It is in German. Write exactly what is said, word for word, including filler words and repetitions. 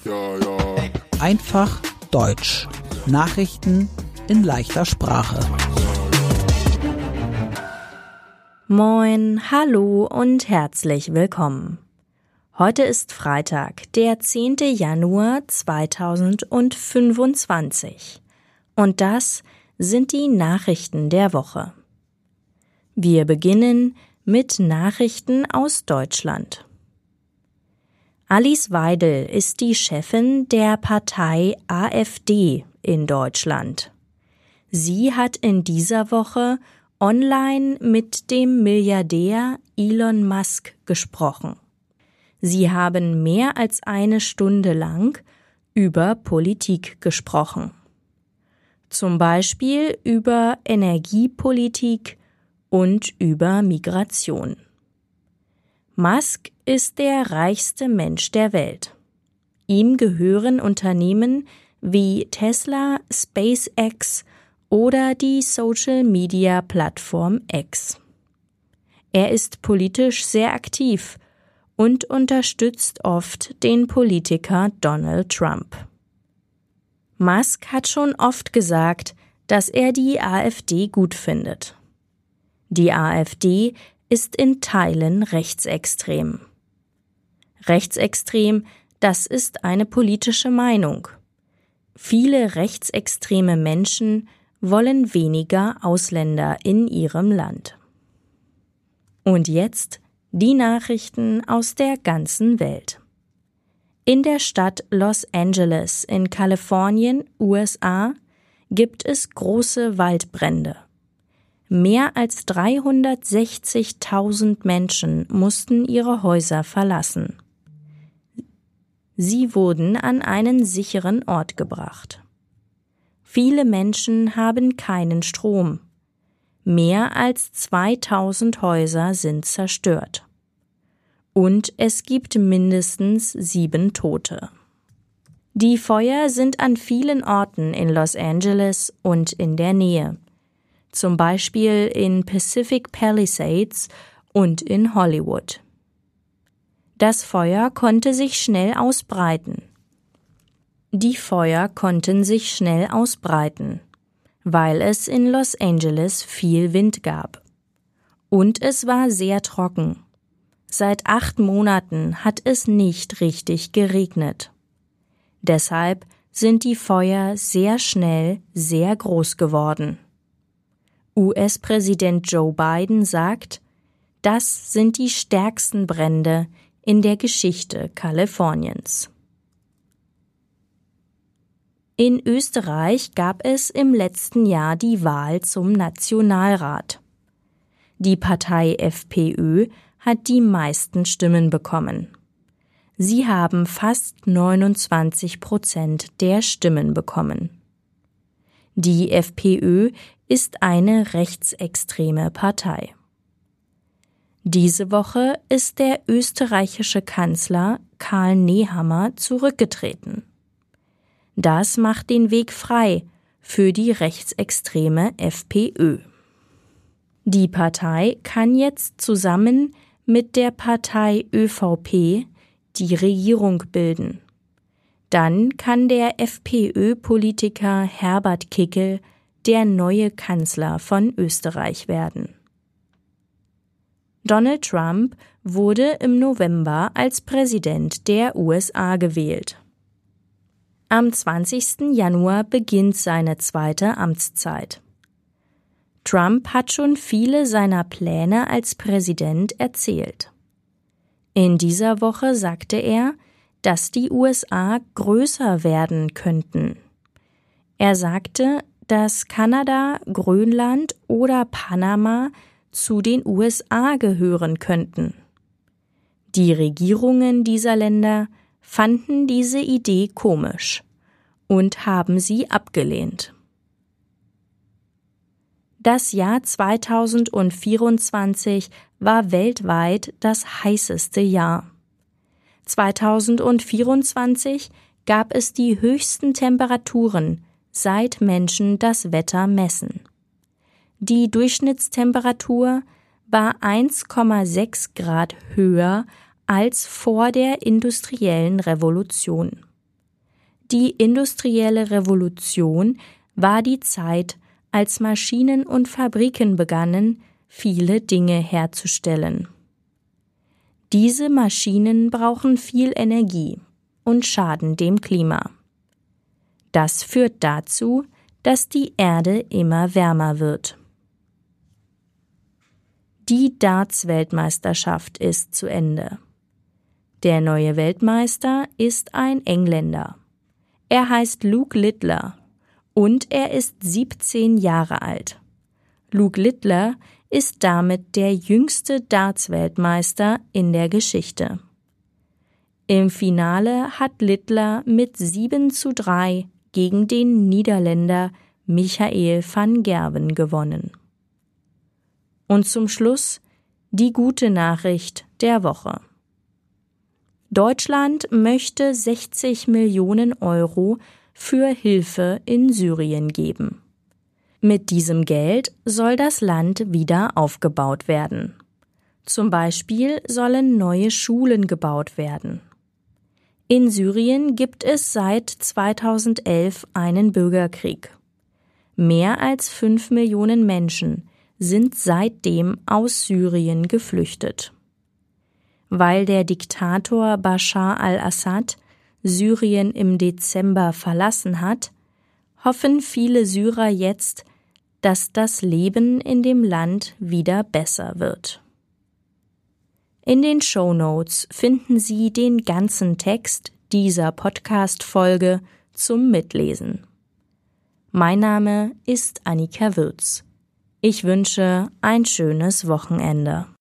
Einfach Deutsch. Nachrichten in leichter Sprache. Moin, hallo und herzlich willkommen. Heute ist Freitag, der zehnten Januar zweitausendfünfundzwanzig. Und das sind die Nachrichten der Woche. Wir beginnen mit Nachrichten aus Deutschland. Alice Weidel ist die Chefin der Partei AfD in Deutschland. Sie hat in dieser Woche online mit dem Milliardär Elon Musk gesprochen. Sie haben mehr als eine Stunde lang über Politik gesprochen. Zum Beispiel über Energiepolitik und über Migration. Musk ist der reichste Mensch der Welt. Ihm gehören Unternehmen wie Tesla, SpaceX oder die Social-Media-Plattform X. Er ist politisch sehr aktiv und unterstützt oft den Politiker Donald Trump. Musk hat schon oft gesagt, dass er die AfD gut findet. Die AfD ist in Teilen rechtsextrem. Rechtsextrem, das ist eine politische Meinung. Viele rechtsextreme Menschen wollen weniger Ausländer in ihrem Land. Und jetzt die Nachrichten aus der ganzen Welt. In der Stadt Los Angeles in Kalifornien, U S A, gibt es große Waldbrände. Mehr als dreihundertsechzigtausend Menschen mussten ihre Häuser verlassen. Sie wurden an einen sicheren Ort gebracht. Viele Menschen haben keinen Strom. Mehr als zweitausend Häuser sind zerstört. Und es gibt mindestens sieben Tote. Die Feuer sind an vielen Orten in Los Angeles und in der Nähe. Zum Beispiel in Pacific Palisades und in Hollywood. Das Feuer konnte sich schnell ausbreiten. Die Feuer konnten sich schnell ausbreiten, weil es in Los Angeles viel Wind gab. Und es war sehr trocken. Seit acht Monaten hat es nicht richtig geregnet. Deshalb sind die Feuer sehr schnell sehr groß geworden. U S-Präsident Joe Biden sagt, das sind die stärksten Brände in der Geschichte Kaliforniens. In Österreich gab es im letzten Jahr die Wahl zum Nationalrat. Die Partei FPÖ hat die meisten Stimmen bekommen. Sie haben fast neunundzwanzig Prozent der Stimmen bekommen. Die FPÖ ist eine rechtsextreme Partei. Diese Woche ist der österreichische Kanzler Karl Nehammer zurückgetreten. Das macht den Weg frei für die rechtsextreme FPÖ. Die Partei kann jetzt zusammen mit der Partei ÖVP die Regierung bilden. Dann kann der FPÖ-Politiker Herbert Kickl der neue Kanzler von Österreich werden. Donald Trump wurde im November als Präsident der U S A gewählt. Am zwanzigsten Januar beginnt seine zweite Amtszeit. Trump hat schon viele seiner Pläne als Präsident erzählt. In dieser Woche sagte er, dass die U S A größer werden könnten. Er sagte, dass Kanada, Grönland oder Panama zu den U S A gehören könnten. Die Regierungen dieser Länder fanden diese Idee komisch und haben sie abgelehnt. Das Jahr zweitausendvierundzwanzig war weltweit das heißeste Jahr. zweitausendvierundzwanzig gab es die höchsten Temperaturen, seit Menschen das Wetter messen. Die Durchschnittstemperatur war eins Komma sechs Grad höher als vor der industriellen Revolution. Die industrielle Revolution war die Zeit, als Maschinen und Fabriken begannen, viele Dinge herzustellen. Diese Maschinen brauchen viel Energie und schaden dem Klima. Das führt dazu, dass die Erde immer wärmer wird. Die Darts-Weltmeisterschaft ist zu Ende. Der neue Weltmeister ist ein Engländer. Er heißt Luke Littler und er ist siebzehn Jahre alt. Luke Littler ist damit der jüngste Darts-Weltmeister in der Geschichte. Im Finale hat Littler mit sieben zu drei gegen den Niederländer Michael van Gerwen gewonnen. Und zum Schluss die gute Nachricht der Woche. Deutschland möchte sechzig Millionen Euro für Hilfe in Syrien geben. Mit diesem Geld soll das Land wieder aufgebaut werden. Zum Beispiel sollen neue Schulen gebaut werden. In Syrien gibt es seit zweitausendelf einen Bürgerkrieg. Mehr als fünf Millionen Menschen sind seitdem aus Syrien geflüchtet. Weil der Diktator Bashar al-Assad Syrien im Dezember verlassen hat, hoffen viele Syrer jetzt, dass das Leben in dem Land wieder besser wird. In den Shownotes finden Sie den ganzen Text dieser Podcast-Folge zum Mitlesen. Mein Name ist Annika Würz. Ich wünsche ein schönes Wochenende.